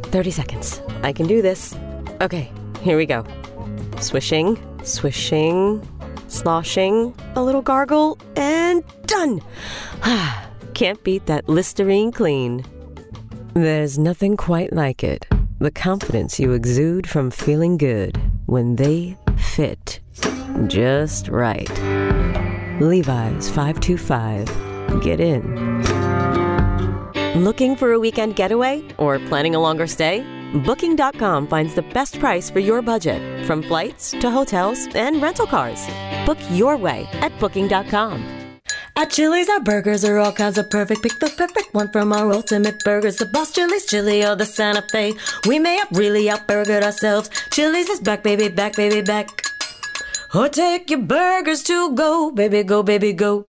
30 seconds. I can do this. Okay, here we go. Swishing, swishing, sloshing, a little gargle, and done! Can't beat that Listerine clean. There's nothing quite like it. The confidence you exude from feeling good when they fit just right. Levi's 525. Get in. Looking for a weekend getaway or planning a longer stay? Booking.com finds the best price for your budget, from flights to hotels and rental cars. Book your way at Booking.com. At Chili's, our burgers are all kinds of perfect. Pick the perfect one from our ultimate burgers. The Boss Chili's chili or the Santa Fe. We may have really out-burgered ourselves. Chili's is back, baby, back, baby, back. Or take your burgers to go, baby, go, baby, go.